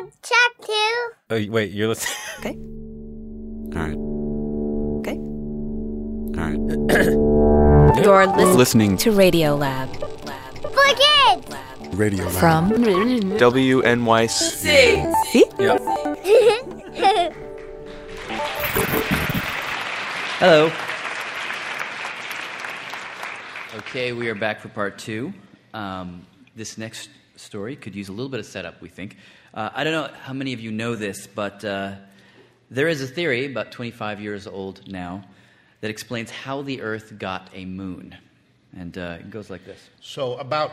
Check two. Oh, wait, you're listening. Okay. All right. Okay. All right. You're Listening to Radio Lab. For kids. Radio Lab. From WNYC. See? Yeah. Hello. Okay, we are back for part two. This next story could use a little bit of setup, we think. I don't know how many of you know this, but there is a theory, about 25 years old now, that explains how the Earth got a moon. And it goes like this. So about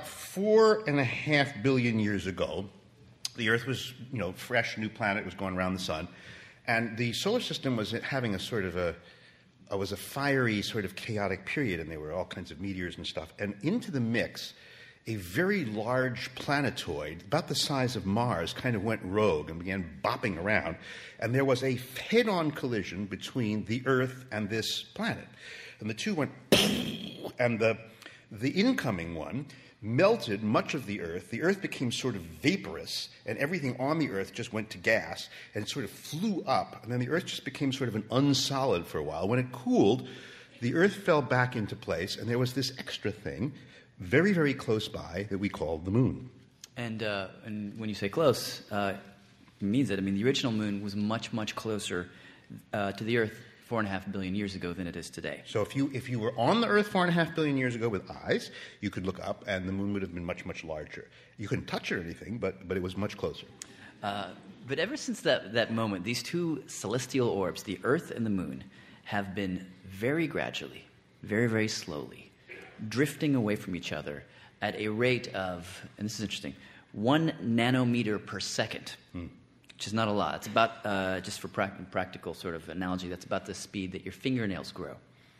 4.5 billion years ago, the Earth was, fresh, new planet, was going around the sun, and the solar system was having a sort of was a fiery, sort of chaotic period, and there were all kinds of meteors and stuff. And into the mix, a very large planetoid, about the size of Mars, kind of went rogue and began bopping around. And there was a head-on collision between the Earth and this planet. And the two went, and the incoming one melted much of the Earth. The Earth became sort of vaporous, and everything on the Earth just went to gas, and it sort of flew up. And then the Earth just became sort of an unsolid for a while. When it cooled, the Earth fell back into place, and there was this extra thing very, very close by that we call the moon. And when you say close, it means that, the original moon was much, much closer to the Earth 4.5 billion years ago than it is today. So if you were on the Earth 4.5 billion years ago with eyes, you could look up, and the moon would have been much, much larger. You couldn't touch it or anything, but it was much closer. But ever since that moment, these two celestial orbs, the Earth and the moon, have been very gradually, very, very slowly, drifting away from each other at a rate of, and this is interesting, 1 nanometer per second, which is not a lot. It's about, just for practical sort of analogy, that's about the speed that your fingernails grow.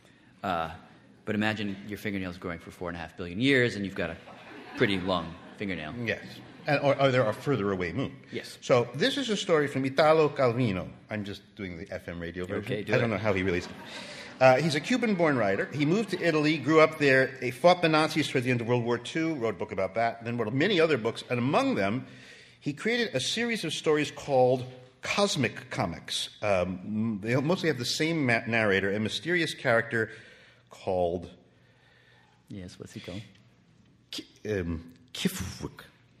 But imagine your fingernails growing for 4.5 billion years, and you've got a pretty long fingernail. Yes. Or there are further away moon. Yes. So this is a story from Italo Calvino. I'm just doing the FM radio version. Okay, I don't know how he released it. He's a Cuban-born writer. He moved to Italy, grew up there. He fought the Nazis towards the end of World War II, wrote a book about that, then wrote many other books. And among them, he created a series of stories called Cosmic Comics. They mostly have the same narrator, a mysterious character called... Yes, what's he called? Kifwick.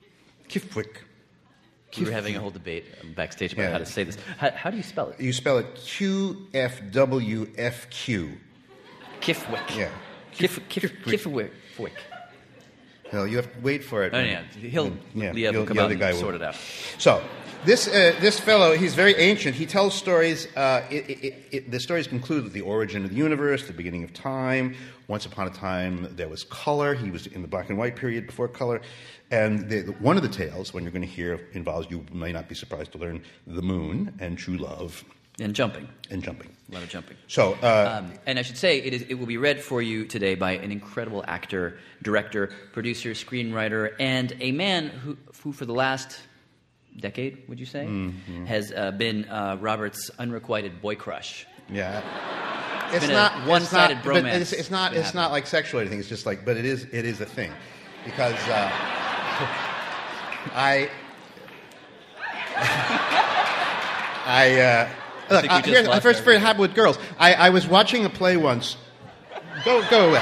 We were having a whole debate backstage about how to say this. How do you spell it? You spell it Qfwfq. Kifwick. Yeah. Kifwick. Well, you have to wait for it. Oh, yeah. Liev will come out and sort it out. So, this fellow, he's very ancient. He tells stories. The stories conclude with the origin of the universe, the beginning of time. Once upon a time, there was color. He was in the black and white period before color. And one of the tales, when you're going to hear, involves, you may not be surprised to learn, the moon and true love. And jumping. And jumping. A lot of jumping. So, and I should say, it will be read for you today by an incredible actor, director, producer, screenwriter, and a man who for the last decade, would you say, has been Robert's unrequited boy crush. Yeah. It's not one-sided bromance. It's not like sexual or anything. It's just like, but it is a thing, because look, here's first very happy with girls. I was watching a play once. Go away.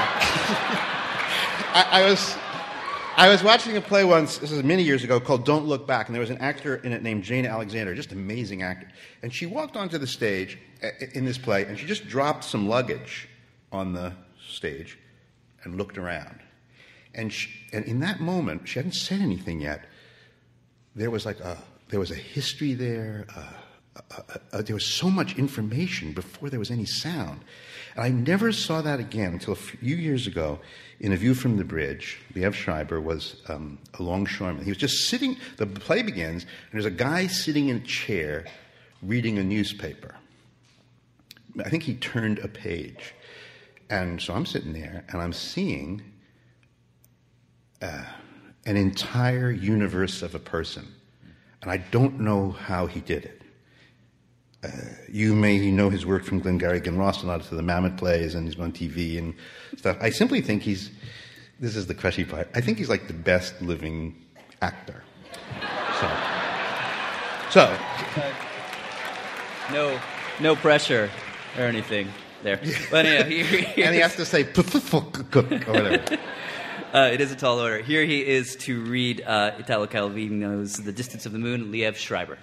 I was watching a play once, this is many years ago, called Don't Look Back, and there was an actor in it named Jane Alexander, just an amazing actor. And she walked onto the stage in this play, and she just dropped some luggage on the stage and looked around. And in that moment, she hadn't said anything yet. There was a history there. There was so much information before there was any sound. And I never saw that again until a few years ago in A View from the Bridge. Liev Schreiber was a longshoreman. He was just sitting, the play begins, and there's a guy sitting in a chair reading a newspaper. I think he turned a page. And so I'm sitting there, and I'm seeing an entire universe of a person. And I don't know how he did it. You may know his work from Glengarry Glen Ross and a lot of the Mammoth plays, and he's on TV and stuff. I simply think this is the crushy part, I think he's like the best living actor. So, No pressure or anything there. But anyhow, here and he has to say cook or whatever. it is a tall order. Here he is to read Italo Calvino's The Distance of the Moon, Liev Schreiber.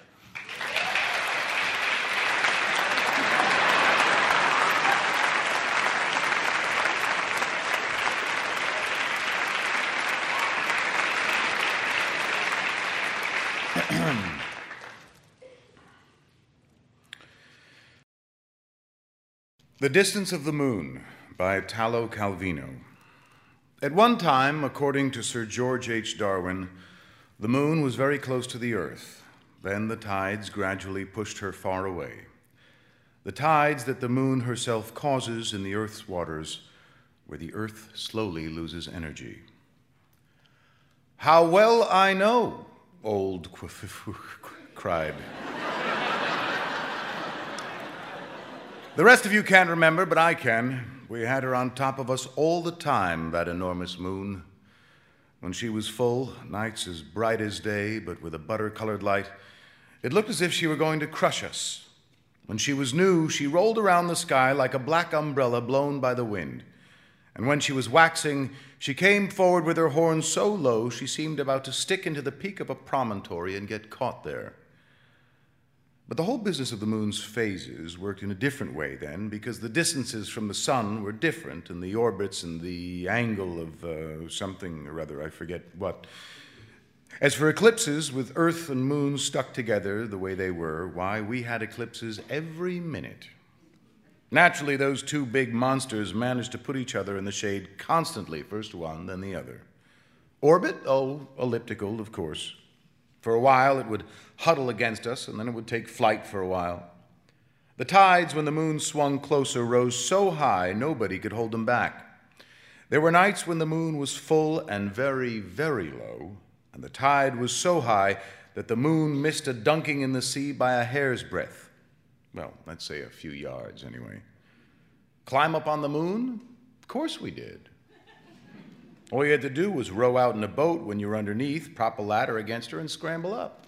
The Distance of the Moon by Italo Calvino. At one time, according to Sir George H. Darwin, the moon was very close to the earth. Then the tides gradually pushed her far away. The tides that the moon herself causes in the earth's waters, where the earth slowly loses energy. How well I know, old cried. The rest of you can't remember, but I can. We had her on top of us all the time, that enormous moon. When she was full, nights as bright as day, but with a butter-colored light, it looked as if she were going to crush us. When she was new, she rolled around the sky like a black umbrella blown by the wind. And when she was waxing, she came forward with her horns so low she seemed about to stick into the peak of a promontory and get caught there. But the whole business of the moon's phases worked in a different way then, because the distances from the sun were different, and the orbits and the angle of something or other, I forget what. As for eclipses, with Earth and moon stuck together the way they were, why, we had eclipses every minute. Naturally, those two big monsters managed to put each other in the shade constantly, first one, then the other. Orbit? Oh, elliptical, of course. For a while, it would huddle against us, and then it would take flight for a while. The tides, when the moon swung closer, rose so high nobody could hold them back. There were nights when the moon was full and very, very low, and the tide was so high that the moon missed a dunking in the sea by a hair's breadth. Well, let's say a few yards, anyway. Climb up on the moon? Of course we did. All you had to do was row out in a boat when you were underneath, prop a ladder against her, and scramble up.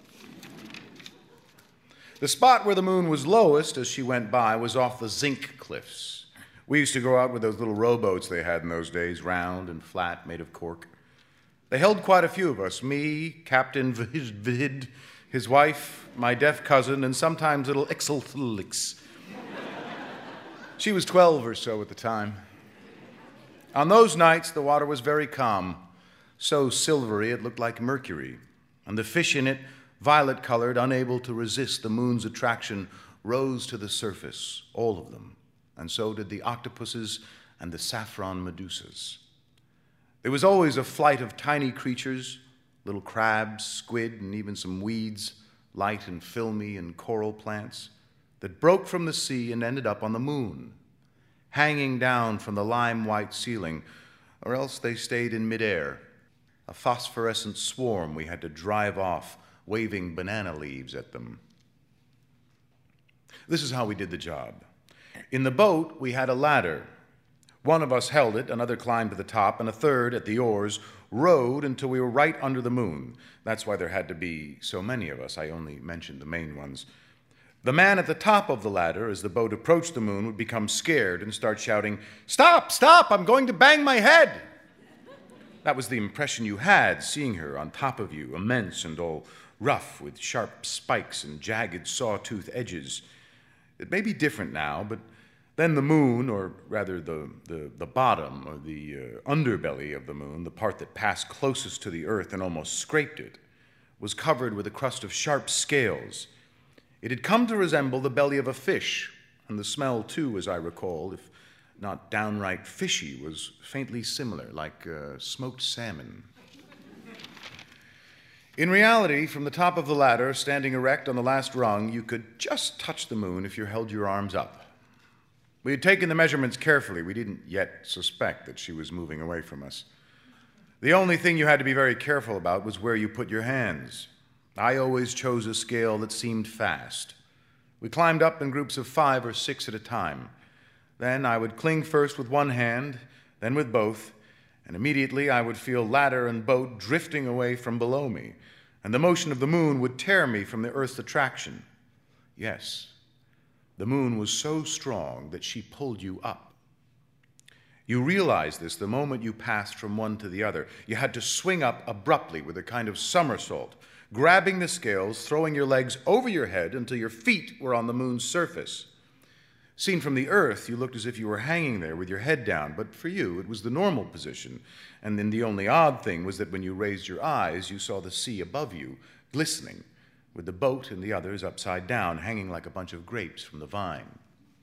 The spot where the moon was lowest as she went by was off the zinc cliffs. We used to go out with those little rowboats they had in those days, round and flat, made of cork. They held quite a few of us, me, Captain Vid, his wife, my deaf cousin, and sometimes little Ixelix. She was 12 or so at the time. On those nights, the water was very calm, so silvery it looked like mercury, and the fish in it, violet-colored, unable to resist the moon's attraction, rose to the surface, all of them, and so did the octopuses and the saffron medusas. There was always a flight of tiny creatures, little crabs, squid, and even some weeds, light and filmy and coral plants, that broke from the sea and ended up on the moon, hanging down from the lime-white ceiling, or else they stayed in midair, a phosphorescent swarm we had to drive off, waving banana leaves at them. This is how we did the job. In the boat, we had a ladder. One of us held it, another climbed to the top, and a third, at the oars, rowed until we were right under the moon. That's why there had to be so many of us. I only mentioned the main ones. The man at the top of the ladder, as the boat approached the moon, would become scared and start shouting, "Stop, stop, I'm going to bang my head!" That was the impression you had, seeing her on top of you, immense and all rough with sharp spikes and jagged sawtooth edges. It may be different now, but then the moon, or rather the bottom or the underbelly of the moon, the part that passed closest to the earth and almost scraped it, was covered with a crust of sharp scales. It had come to resemble the belly of a fish, and the smell, too, as I recall, if not downright fishy, was faintly similar, like smoked salmon. In reality, from the top of the ladder, standing erect on the last rung, you could just touch the moon if you held your arms up. We had taken the measurements carefully. We didn't yet suspect that she was moving away from us. The only thing you had to be very careful about was where you put your hands. I always chose a scale that seemed fast. We climbed up in groups of 5 or 6 at a time. Then I would cling first with one hand, then with both, and immediately I would feel ladder and boat drifting away from below me, and the motion of the moon would tear me from the Earth's attraction. Yes, the moon was so strong that she pulled you up. You realized this the moment you passed from one to the other. You had to swing up abruptly with a kind of somersault, grabbing the scales, throwing your legs over your head until your feet were on the moon's surface. Seen from the Earth, you looked as if you were hanging there with your head down, but for you, it was the normal position. And then the only odd thing was that when you raised your eyes, you saw the sea above you, glistening, with the boat and the others upside down, hanging like a bunch of grapes from the vine.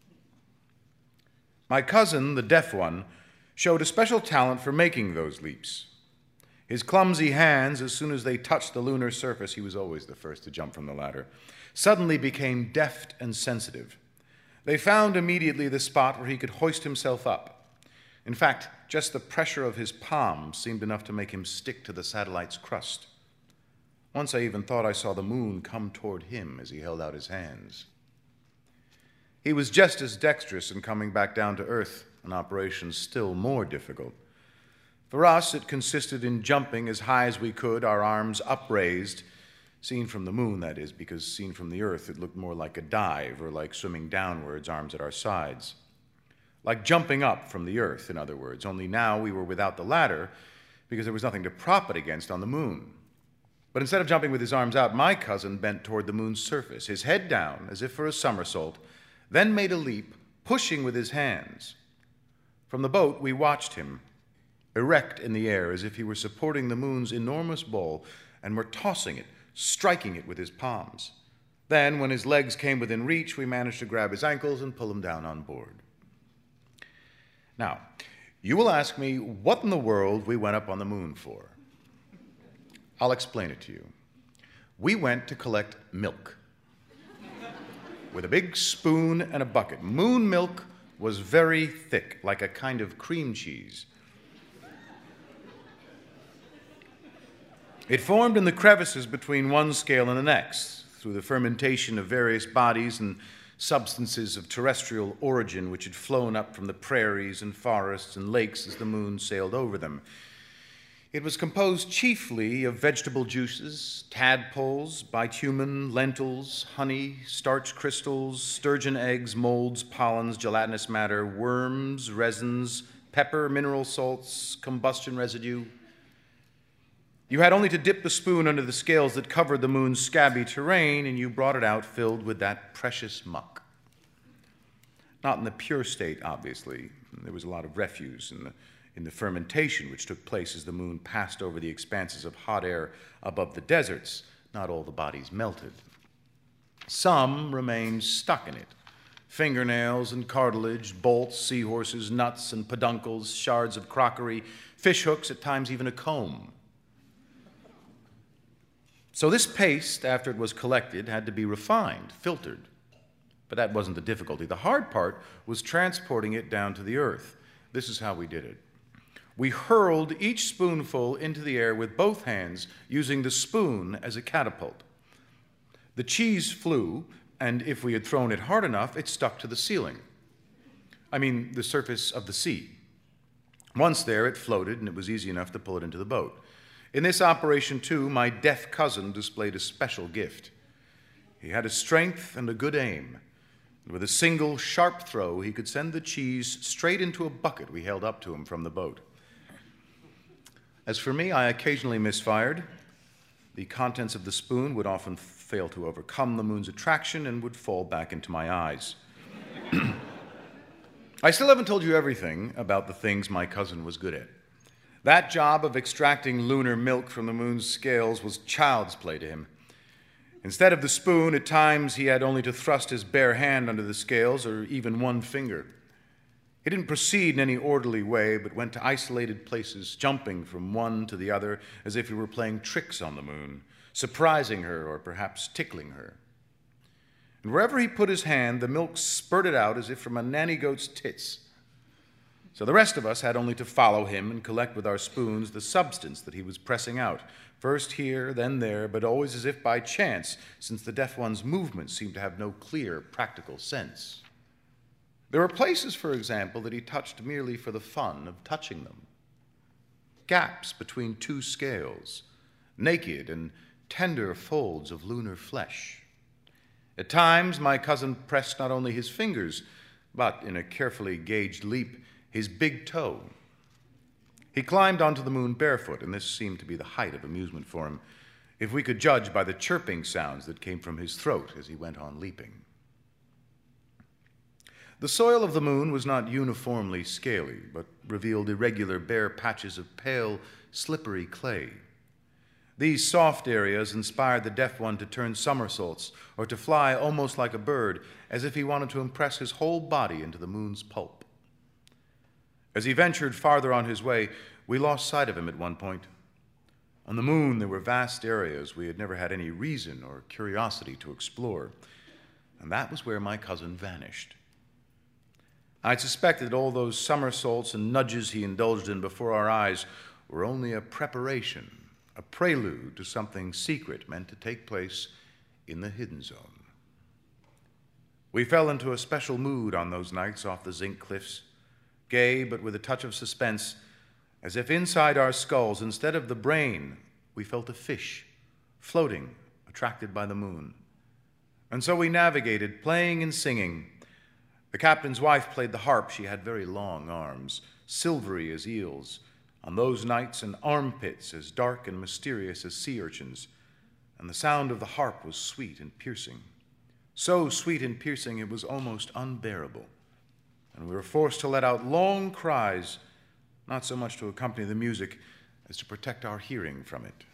My cousin, the deaf one, showed a special talent for making those leaps. His clumsy hands, as soon as they touched the lunar surface, he was always the first to jump from the ladder, suddenly became deft and sensitive. They found immediately the spot where he could hoist himself up. In fact, just the pressure of his palms seemed enough to make him stick to the satellite's crust. Once I even thought I saw the moon come toward him as he held out his hands. He was just as dexterous in coming back down to Earth, an operation still more difficult. For us, it consisted in jumping as high as we could, our arms upraised, seen from the moon, that is, because seen from the Earth, it looked more like a dive or like swimming downwards, arms at our sides. Like jumping up from the Earth, in other words, only now we were without the ladder because there was nothing to prop it against on the moon. But instead of jumping with his arms out, my cousin bent toward the moon's surface, his head down, as if for a somersault, then made a leap, pushing with his hands. From the boat, we watched him, erect in the air, as if he were supporting the moon's enormous ball and were tossing it, striking it with his palms. Then, when his legs came within reach, we managed to grab his ankles and pull him down on board. Now, you will ask me what in the world we went up on the moon for. I'll explain it to you. We went to collect milk with a big spoon and a bucket. Moon milk was very thick, like a kind of cream cheese. It formed in the crevices between one scale and the next, through the fermentation of various bodies and substances of terrestrial origin which had flown up from the prairies and forests and lakes as the moon sailed over them. It was composed chiefly of vegetable juices, tadpoles, bitumen, lentils, honey, starch crystals, sturgeon eggs, molds, pollens, gelatinous matter, worms, resins, pepper, mineral salts, combustion residue. You had only to dip the spoon under the scales that covered the moon's scabby terrain, and you brought it out filled with that precious muck. Not in the pure state, obviously. There was a lot of refuse in the fermentation which took place as the moon passed over the expanses of hot air above the deserts. Not all the bodies melted. Some remained stuck in it. Fingernails and cartilage, bolts, seahorses, nuts and peduncles, shards of crockery, fish hooks, at times even a comb. So this paste, after it was collected, had to be refined, filtered. But that wasn't the difficulty. The hard part was transporting it down to the Earth. This is how we did it. We hurled each spoonful into the air with both hands, using the spoon as a catapult. The cheese flew, and if we had thrown it hard enough, it stuck to the ceiling. I mean, the surface of the sea. Once there, it floated, and it was easy enough to pull it into the boat. In this operation, too, my deaf cousin displayed a special gift. He had a strength and a good aim. And with a single sharp throw, he could send the cheese straight into a bucket we held up to him from the boat. As for me, I occasionally misfired. The contents of the spoon would often fail to overcome the moon's attraction and would fall back into my eyes. I still haven't told you everything about the things my cousin was good at. That job of extracting lunar milk from the moon's scales was child's play to him. Instead of the spoon, at times he had only to thrust his bare hand under the scales or even one finger. He didn't proceed in any orderly way, but went to isolated places, jumping from one to the other as if he were playing tricks on the moon, surprising her or perhaps tickling her. And wherever he put his hand, the milk spurted out as if from a nanny goat's tits. So the rest of us had only to follow him and collect with our spoons the substance that he was pressing out, first here, then there, but always as if by chance, since the deaf one's movements seemed to have no clear, practical sense. There were places, for example, that he touched merely for the fun of touching them. Gaps between two scales, naked and tender folds of lunar flesh. At times, my cousin pressed not only his fingers, but, in a carefully gauged leap, his big toe. He climbed onto the moon barefoot, and this seemed to be the height of amusement for him, if we could judge by the chirping sounds that came from his throat as he went on leaping. The soil of the moon was not uniformly scaly, but revealed irregular bare patches of pale, slippery clay. These soft areas inspired the deaf one to turn somersaults or to fly almost like a bird, as if he wanted to impress his whole body into the moon's pulp. As he ventured farther on his way, we lost sight of him at one point. On the moon, there were vast areas we had never had any reason or curiosity to explore, and that was where my cousin vanished. I suspected that all those somersaults and nudges he indulged in before our eyes were only a preparation, a prelude to something secret meant to take place in the hidden zone. We fell into a special mood on those nights off the zinc cliffs, gay but with a touch of suspense, as if inside our skulls, instead of the brain, we felt a fish floating, attracted by the moon. And so we navigated, playing and singing. The captain's wife played the harp. She had very long arms, silvery as eels. On those nights, and armpits as dark and mysterious as sea urchins. And the sound of the harp was sweet and piercing. So sweet and piercing it was almost unbearable. And we were forced to let out long cries, not so much to accompany the music as to protect our hearing from it.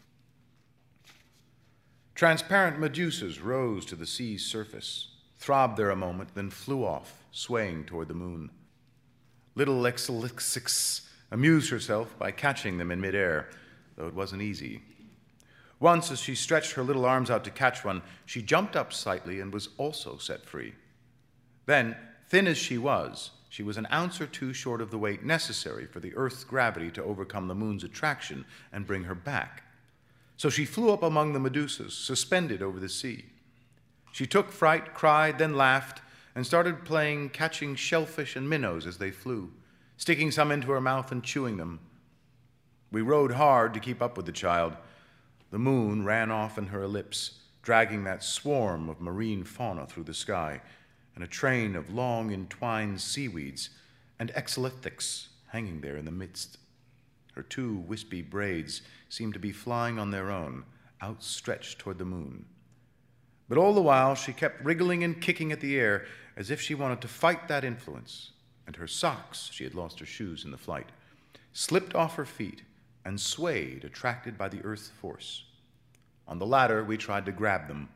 Transparent medusas rose to the sea's surface, throbbed there a moment, then flew off, swaying toward the moon. Little Exelixix amused herself by catching them in midair, though it wasn't easy. Once, as she stretched her little arms out to catch one, she jumped up slightly and was also set free. Then, thin as she was an ounce or two short of the weight necessary for the Earth's gravity to overcome the moon's attraction and bring her back. So she flew up among the medusas, suspended over the sea. She took fright, cried, then laughed, and started playing catching shellfish and minnows as they flew, sticking some into her mouth and chewing them. We rowed hard to keep up with the child. The moon ran off in her ellipse, dragging that swarm of marine fauna through the sky, and a train of long entwined seaweeds and exolithics hanging there in the midst. Her two wispy braids seemed to be flying on their own, outstretched toward the moon. But all the while she kept wriggling and kicking at the air as if she wanted to fight that influence, and her socks, she had lost her shoes in the flight, slipped off her feet and swayed, attracted by the earth's force. On the latter, we tried to grab them.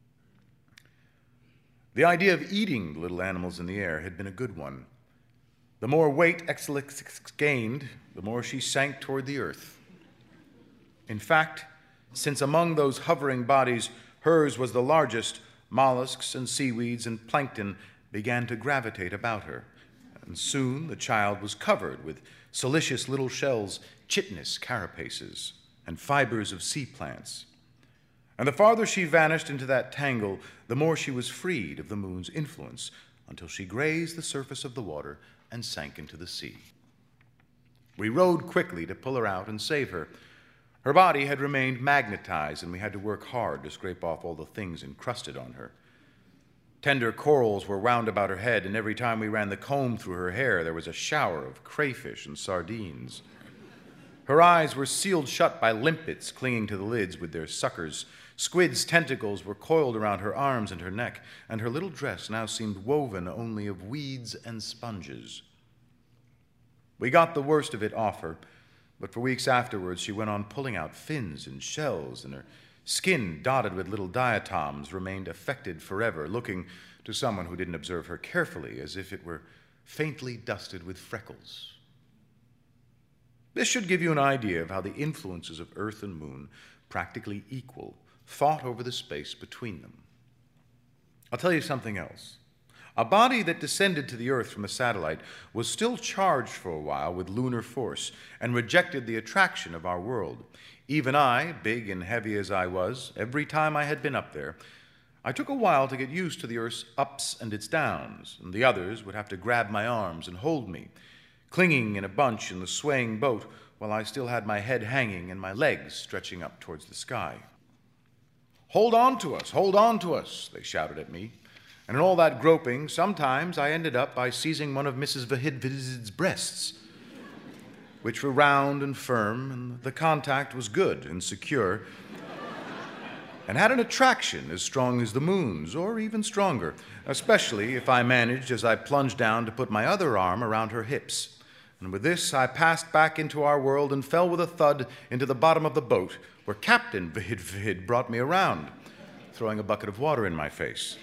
The idea of eating the little animals in the air had been a good one. The more weight Exelixix gained, the more she sank toward the earth. In fact, since among those hovering bodies hers was the largest, mollusks and seaweeds and plankton began to gravitate about her, and soon the child was covered with silicious little shells, chitinous carapaces, and fibers of sea plants. And the farther she vanished into that tangle, the more she was freed of the moon's influence, until she grazed the surface of the water and sank into the sea. We rowed quickly to pull her out and save her. Her body had remained magnetized, and we had to work hard to scrape off all the things encrusted on her. Tender corals were wound about her head, and every time we ran the comb through her hair, there was a shower of crayfish and sardines. Her eyes were sealed shut by limpets clinging to the lids with their suckers. Squid's tentacles were coiled around her arms and her neck, and her little dress now seemed woven only of weeds and sponges. We got the worst of it off her, but for weeks afterwards she went on pulling out fins and shells, and her skin, dotted with little diatoms, remained affected forever, looking, to someone who didn't observe her carefully, as if it were faintly dusted with freckles. This should give you an idea of how the influences of Earth and Moon, practically equal, fought over the space between them. I'll tell you something else. A body that descended to the Earth from a satellite was still charged for a while with lunar force and rejected the attraction of our world. Even I, big and heavy as I was, every time I had been up there, I took a while to get used to the Earth's ups and its downs, and the others would have to grab my arms and hold me, clinging in a bunch in the swaying boat while I still had my head hanging and my legs stretching up towards the sky. "Hold on to us, hold on to us," they shouted at me. And in all that groping, sometimes I ended up by seizing one of Mrs. Vahid's breasts, which were round and firm, and the contact was good and secure, and had an attraction as strong as the moon's, or even stronger, especially if I managed, as I plunged down, to put my other arm around her hips. And with this, I passed back into our world and fell with a thud into the bottom of the boat, where Captain Vahid brought me around, throwing a bucket of water in my face.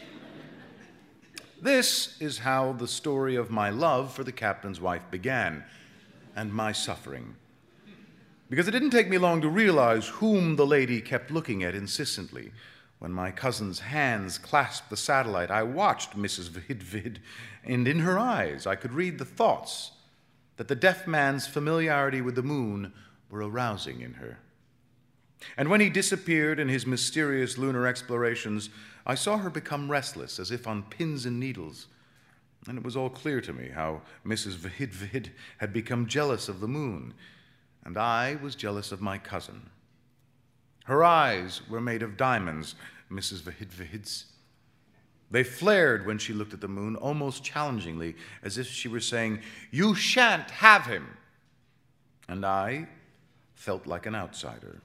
This is how the story of my love for the captain's wife began, and my suffering. Because it didn't take me long to realize whom the lady kept looking at insistently. When my cousin's hands clasped the satellite, I watched Mrs. Vahid, and in her eyes I could read the thoughts that the deaf man's familiarity with the moon were arousing in her. And when he disappeared in his mysterious lunar explorations, I saw her become restless, as if on pins and needles. And it was all clear to me how Mrs. Vahid had become jealous of the moon, and I was jealous of my cousin. Her eyes were made of diamonds, Mrs. Vahid's. They flared when she looked at the moon, almost challengingly, as if she were saying, "You shan't have him." And I felt like an outsider.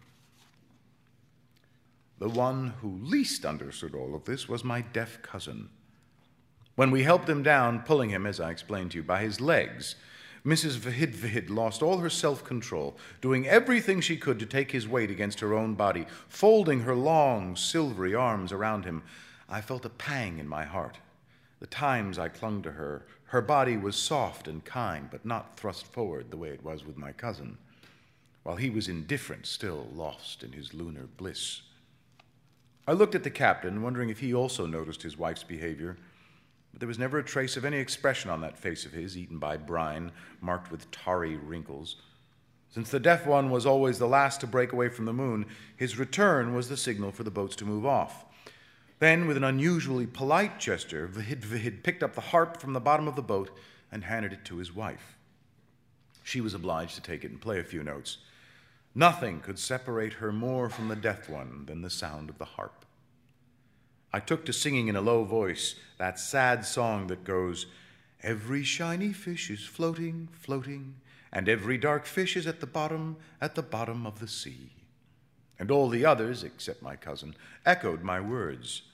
The one who least understood all of this was my deaf cousin. When we helped him down, pulling him, as I explained to you, by his legs, Mrs. Vahid lost all her self-control, doing everything she could to take his weight against her own body, folding her long, silvery arms around him. I felt a pang in my heart. The times I clung to her, her body was soft and kind, but not thrust forward the way it was with my cousin, while he was indifferent, still lost in his lunar bliss. I looked at the captain, wondering if he also noticed his wife's behavior, but there was never a trace of any expression on that face of his, eaten by brine, marked with tarry wrinkles. Since the deaf one was always the last to break away from the moon, his return was the signal for the boats to move off. Then, with an unusually polite gesture, Vahid picked up the harp from the bottom of the boat and handed it to his wife. She was obliged to take it and play a few notes. Nothing could separate her more from the deaf one than the sound of the harp. I took to singing in a low voice that sad song that goes, "Every shiny fish is floating, floating, and every dark fish is at the bottom of the sea." And all the others, except my cousin, echoed my words.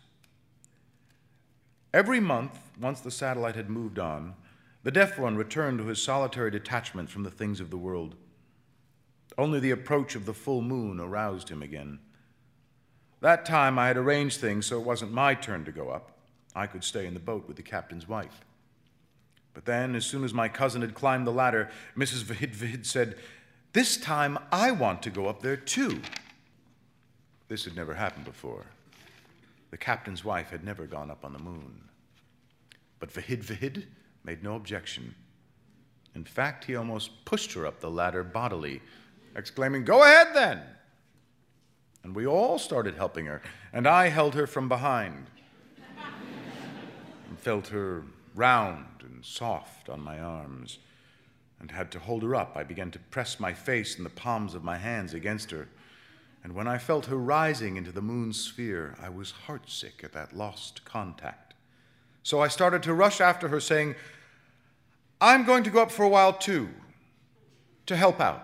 Every month, once the satellite had moved on, the deaf one returned to his solitary detachment from the things of the world. Only the approach of the full moon aroused him again. That time I had arranged things so it wasn't my turn to go up. I could stay in the boat with the captain's wife. But then, as soon as my cousin had climbed the ladder, Mrs. Vahid said, "This time I want to go up there too." This had never happened before. The captain's wife had never gone up on the moon. But Vahid made no objection. In fact, he almost pushed her up the ladder bodily, exclaiming, "Go ahead then!" And we all started helping her, and I held her from behind and felt her round and soft on my arms, and had to hold her up. I began to press my face and the palms of my hands against her, and when I felt her rising into the moon's sphere, I was heartsick at that lost contact. So I started to rush after her, saying, "I'm going to go up for a while too, to help out."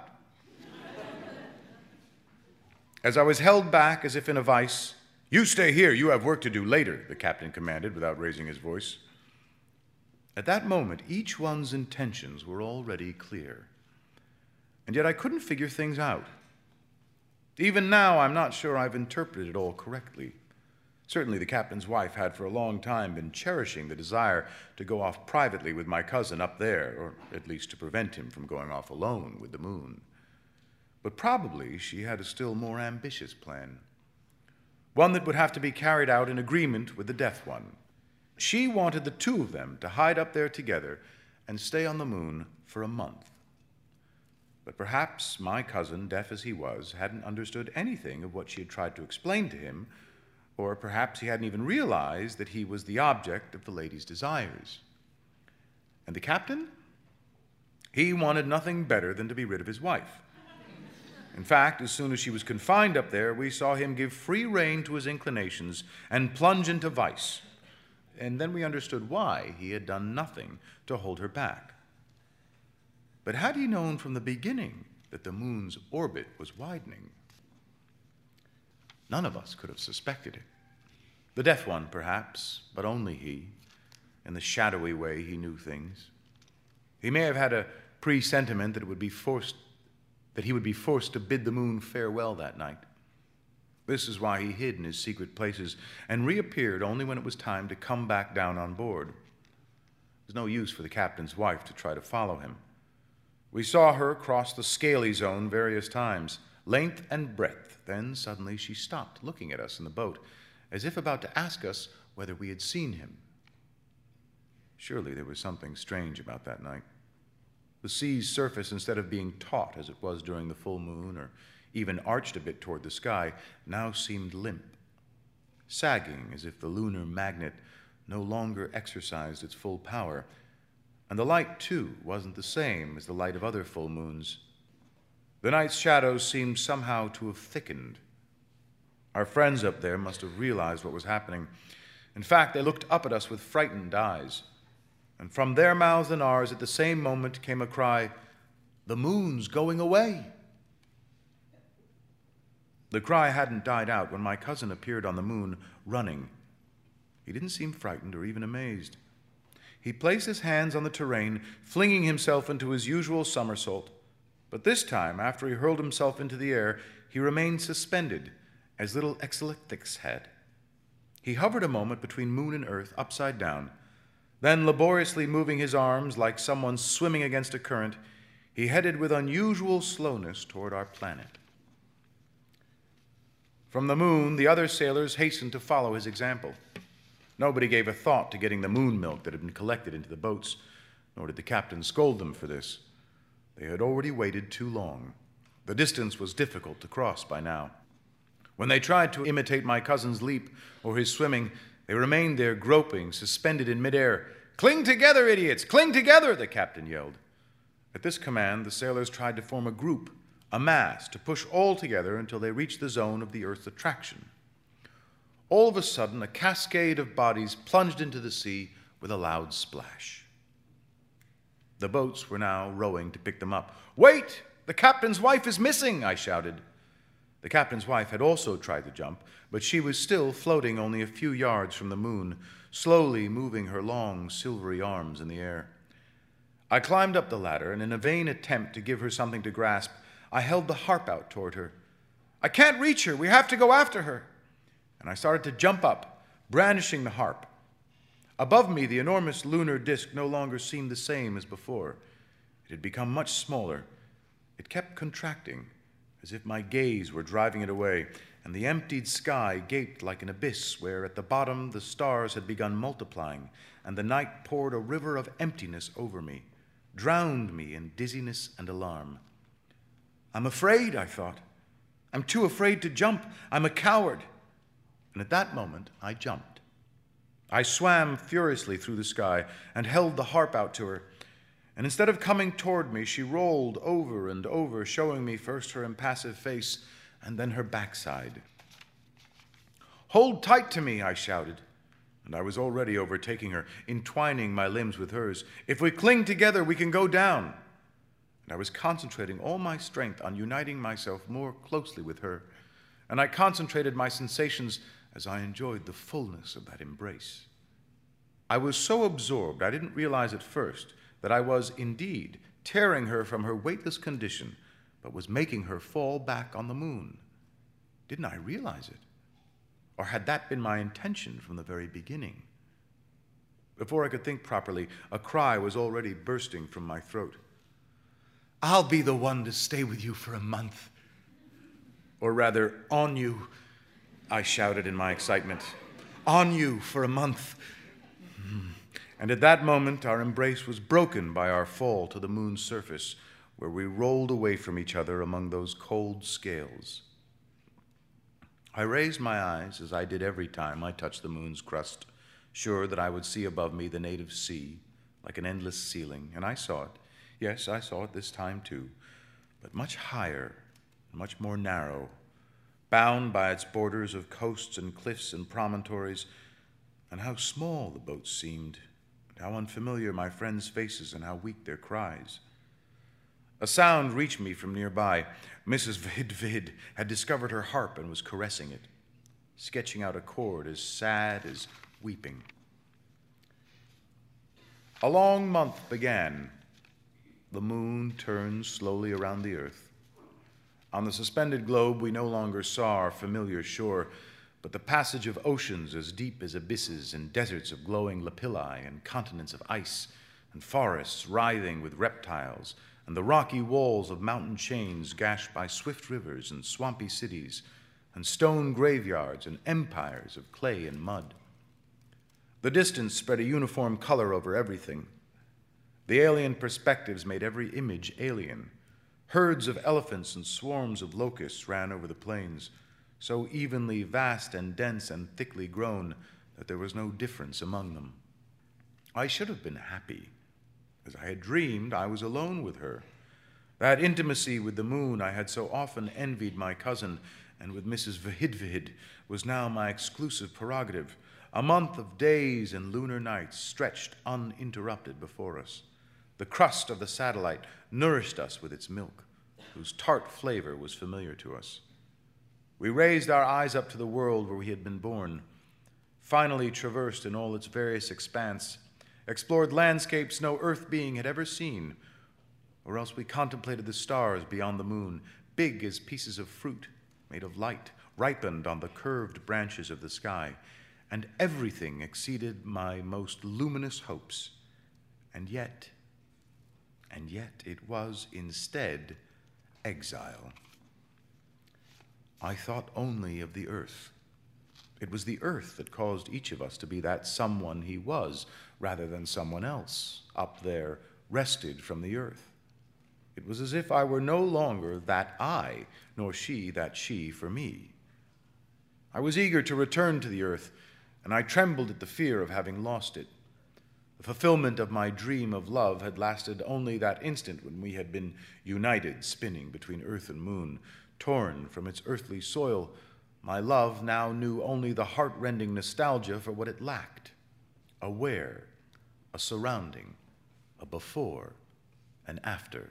As I was held back as if in a vice, "You stay here, you have work to do later," the captain commanded without raising his voice. At that moment, each one's intentions were already clear. And yet I couldn't figure things out. Even now, I'm not sure I've interpreted it all correctly. Certainly the captain's wife had for a long time been cherishing the desire to go off privately with my cousin up there, or at least to prevent him from going off alone with the moon. But probably she had a still more ambitious plan, one that would have to be carried out in agreement with the deaf one. She wanted the two of them to hide up there together and stay on the moon for a month. But perhaps my cousin, deaf as he was, hadn't understood anything of what she had tried to explain to him, or perhaps he hadn't even realized that he was the object of the lady's desires. And the captain? He wanted nothing better than to be rid of his wife. In fact, as soon as she was confined up there, we saw him give free rein to his inclinations and plunge into vice. And then we understood why he had done nothing to hold her back. But had he known from the beginning that the moon's orbit was widening? None of us could have suspected it. The deaf one, perhaps, but only he. In the shadowy way he knew things. He may have had a presentiment that he would be forced to bid the moon farewell that night. This is why he hid in his secret places and reappeared only when it was time to come back down on board. It was no use for the captain's wife to try to follow him. We saw her cross the scaly zone various times, length and breadth. Then suddenly she stopped, looking at us in the boat, as if about to ask us whether we had seen him. Surely there was something strange about that night. The sea's surface, instead of being taut as it was during the full moon, or even arched a bit toward the sky, now seemed limp, sagging as if the lunar magnet no longer exercised its full power. And the light, too, wasn't the same as the light of other full moons. The night's shadows seemed somehow to have thickened. Our friends up there must have realized what was happening. In fact, they looked up at us with frightened eyes. And from their mouths and ours at the same moment came a cry, "The moon's going away!" The cry hadn't died out when my cousin appeared on the moon, running. He didn't seem frightened or even amazed. He placed his hands on the terrain, flinging himself into his usual somersault. But this time, after he hurled himself into the air, he remained suspended, as little Exelixix had. He hovered a moment between moon and earth, upside down. Then, laboriously moving his arms like someone swimming against a current, he headed with unusual slowness toward our planet. From the moon, the other sailors hastened to follow his example. Nobody gave a thought to getting the moon milk that had been collected into the boats, nor did the captain scold them for this. They had already waited too long. The distance was difficult to cross by now. When they tried to imitate my cousin's leap or his swimming, they remained there groping, suspended in midair. "Cling together, idiots! Cling together!" the captain yelled. At this command, the sailors tried to form a group, a mass, to push all together until they reached the zone of the Earth's attraction. All of a sudden, a cascade of bodies plunged into the sea with a loud splash. The boats were now rowing to pick them up. "Wait! The captain's wife is missing!" I shouted. The captain's wife had also tried to jump, but she was still floating only a few yards from the moon, slowly moving her long, silvery arms in the air. I climbed up the ladder, and in a vain attempt to give her something to grasp, I held the harp out toward her. "I can't reach her. We have to go after her." And I started to jump up, brandishing the harp. Above me, the enormous lunar disk no longer seemed the same as before. It had become much smaller. It kept contracting, as if my gaze were driving it away, and the emptied sky gaped like an abyss where at the bottom the stars had begun multiplying, and the night poured a river of emptiness over me, drowned me in dizziness and alarm. "I'm afraid," I thought. "I'm too afraid to jump. I'm a coward." And at that moment, I jumped. I swam furiously through the sky and held the harp out to her. And instead of coming toward me, she rolled over and over, showing me first her impassive face and then her backside. "Hold tight to me," I shouted, and I was already overtaking her, entwining my limbs with hers. "If we cling together, we can go down." And I was concentrating all my strength on uniting myself more closely with her, and I concentrated my sensations as I enjoyed the fullness of that embrace. I was so absorbed I didn't realize at first that I was indeed tearing her from her weightless condition, but was making her fall back on the moon. Didn't I realize it? Or had that been my intention from the very beginning? Before I could think properly, a cry was already bursting from my throat. "I'll be the one to stay with you for a month." Or rather, on you, I shouted in my excitement. "On you for a month." And at that moment, our embrace was broken by our fall to the moon's surface, where we rolled away from each other among those cold scales. I raised my eyes, as I did every time I touched the moon's crust, sure that I would see above me the native sea, like an endless ceiling, and I saw it. Yes, I saw it this time too, but much higher, much more narrow, bound by its borders of coasts and cliffs and promontories, and how small the boats seemed, and how unfamiliar my friends' faces and how weak their cries. A sound reached me from nearby. Mrs. Vidvid had discovered her harp and was caressing it, sketching out a chord as sad as weeping. A long month began. The moon turned slowly around the earth. On the suspended globe, we no longer saw our familiar shore, but the passage of oceans as deep as abysses, and deserts of glowing lapilli, and continents of ice, and forests writhing with reptiles, and the rocky walls of mountain chains gashed by swift rivers, and swampy cities, and stone graveyards, and empires of clay and mud. The distance spread a uniform color over everything. The alien perspectives made every image alien. Herds of elephants and swarms of locusts ran over the plains, so evenly vast and dense and thickly grown that there was no difference among them. I should have been happy. As I had dreamed, I was alone with her. That intimacy with the moon I had so often envied my cousin, and with Mrs. Vahidvahid, was now my exclusive prerogative. A month of days and lunar nights stretched uninterrupted before us. The crust of the satellite nourished us with its milk, whose tart flavor was familiar to us. We raised our eyes up to the world where we had been born, finally traversed in all its various expanse, explored landscapes no earth being had ever seen, or else we contemplated the stars beyond the moon, big as pieces of fruit made of light, ripened on the curved branches of the sky, and everything exceeded my most luminous hopes. And yet it was instead exile. I thought only of the earth. It was the earth that caused each of us to be that someone he was, rather than someone else, up there, wrested from the earth. It was as if I were no longer that I, nor she that she for me. I was eager to return to the earth, and I trembled at the fear of having lost it. The fulfillment of my dream of love had lasted only that instant when we had been united, spinning between earth and moon. Torn from its earthly soil, my love now knew only the heart-rending nostalgia for what it lacked: a where, a surrounding, a before, an after.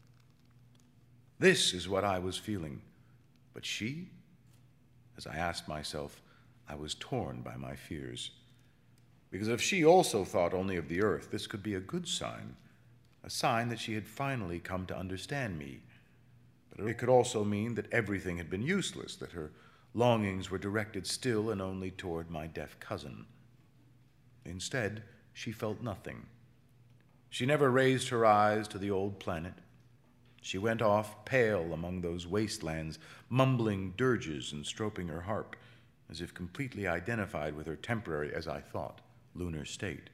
This is what I was feeling. But she? As I asked myself, I was torn by my fears. Because if she also thought only of the earth, this could be a good sign, a sign that she had finally come to understand me. But it could also mean that everything had been useless, that her longings were directed still and only toward my deaf cousin. Instead, she felt nothing. She never raised her eyes to the old planet. She went off pale among those wastelands, mumbling dirges and stroking her harp, as if completely identified with her temporary, as I thought, lunar state.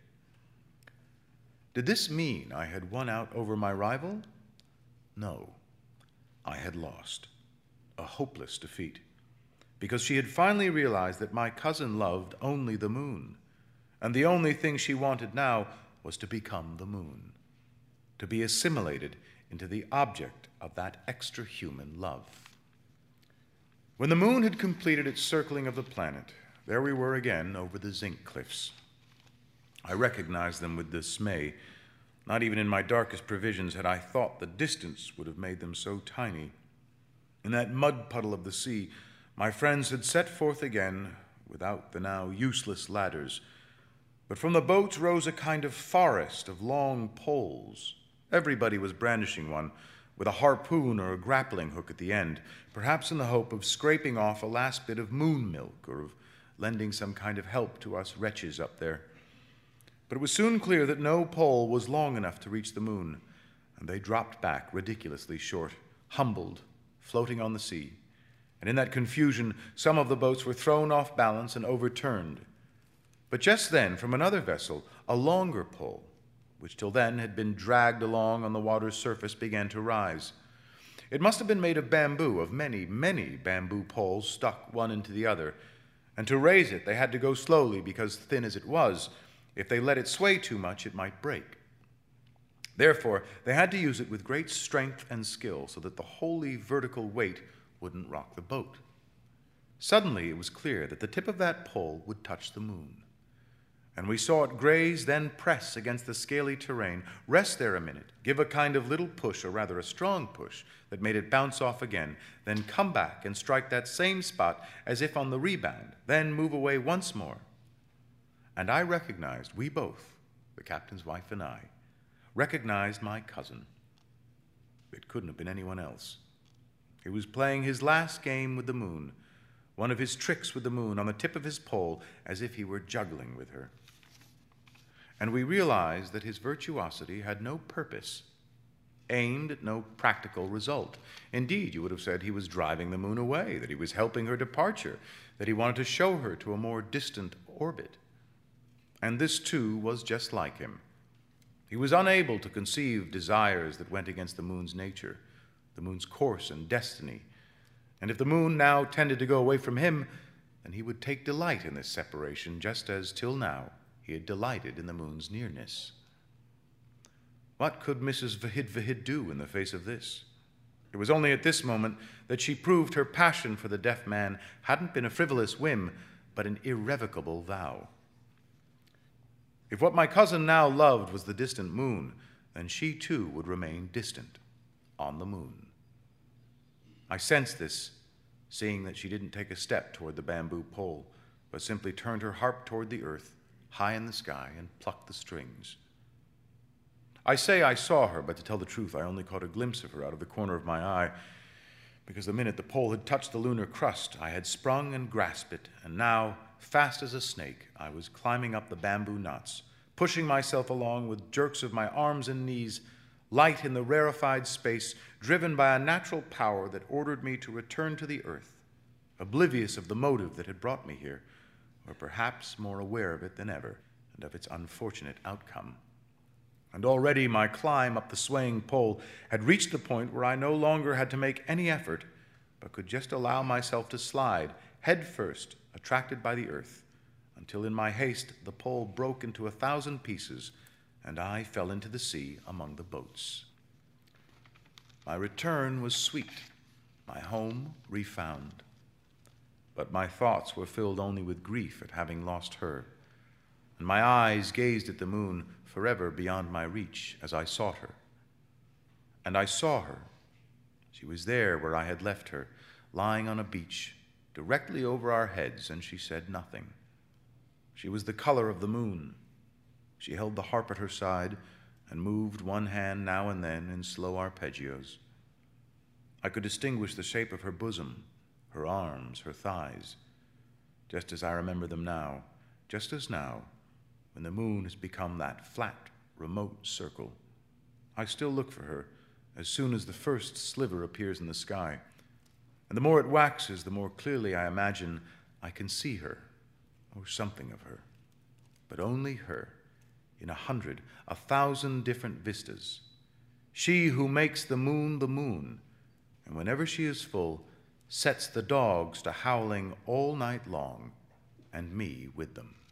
Did this mean I had won out over my rival? No, I had lost, a hopeless defeat, because she had finally realized that my cousin loved only the moon, and the only thing she wanted now was to become the moon, to be assimilated into the object of that extra-human love. When the moon had completed its circling of the planet, there we were again over the zinc cliffs. I recognized them with dismay. Not even in my darkest previsions had I thought the distance would have made them so tiny. In that mud puddle of the sea, my friends had set forth again without the now useless ladders, but from the boats rose a kind of forest of long poles. Everybody was brandishing one, with a harpoon or a grappling hook at the end, perhaps in the hope of scraping off a last bit of moon milk or of lending some kind of help to us wretches up there. But it was soon clear that no pole was long enough to reach the moon, and they dropped back ridiculously short, humbled, floating on the sea. And in that confusion, some of the boats were thrown off balance and overturned. But just then, from another vessel, a longer pole, which till then had been dragged along on the water's surface, began to rise. It must have been made of bamboo, of many, many bamboo poles stuck one into the other, and to raise it they had to go slowly because, thin as it was, if they let it sway too much, it might break. Therefore, they had to use it with great strength and skill so that the wholly vertical weight wouldn't rock the boat. Suddenly, it was clear that the tip of that pole would touch the moon. And we saw it graze, then press against the scaly terrain, rest there a minute, give a kind of little push, or rather a strong push, that made it bounce off again, then come back and strike that same spot as if on the rebound, then move away once more. And I recognized, we both, the captain's wife and I, recognized my cousin. It couldn't have been anyone else. He was playing his last game with the moon, one of his tricks with the moon on the tip of his pole, as if he were juggling with her. And we realized that his virtuosity had no purpose, aimed at no practical result. Indeed, you would have said he was driving the moon away, that he was helping her departure, that he wanted to show her to a more distant orbit. And this, too, was just like him. He was unable to conceive desires that went against the moon's nature, the moon's course and destiny. And if the moon now tended to go away from him, then he would take delight in this separation, just as till now he had delighted in the moon's nearness. What could Mrs. Vahid do in the face of this? It was only at this moment that she proved her passion for the deaf man hadn't been a frivolous whim, but an irrevocable vow. If what my cousin now loved was the distant moon, then she too would remain distant on the moon. I sensed this, seeing that she didn't take a step toward the bamboo pole, but simply turned her harp toward the earth, high in the sky, and plucked the strings. I say I saw her, but to tell the truth, I only caught a glimpse of her out of the corner of my eye, because the minute the pole had touched the lunar crust, I had sprung and grasped it, and now, fast as a snake, I was climbing up the bamboo knots, pushing myself along with jerks of my arms and knees, light in the rarefied space, driven by a natural power that ordered me to return to the earth, oblivious of the motive that had brought me here, or perhaps more aware of it than ever, and of its unfortunate outcome. And already my climb up the swaying pole had reached the point where I no longer had to make any effort, but could just allow myself to slide, head first, attracted by the earth, until in my haste the pole broke into 1,000 pieces, and I fell into the sea among the boats. My return was sweet, my home refound. But my thoughts were filled only with grief at having lost her, and my eyes gazed at the moon forever beyond my reach as I sought her. And I saw her. She was there where I had left her, lying on a beach, directly over our heads, and she said nothing. She was the color of the moon. She held the harp at her side and moved one hand now and then in slow arpeggios. I could distinguish the shape of her bosom, her arms, her thighs, just as I remember them now, just as now, when the moon has become that flat, remote circle. I still look for her as soon as the first sliver appears in the sky, and the more it waxes, the more clearly I imagine I can see her, or something of her, but only her, in 100, 1,000 different vistas. She who makes the moon, and whenever she is full, sets the dogs to howling all night long, and me with them.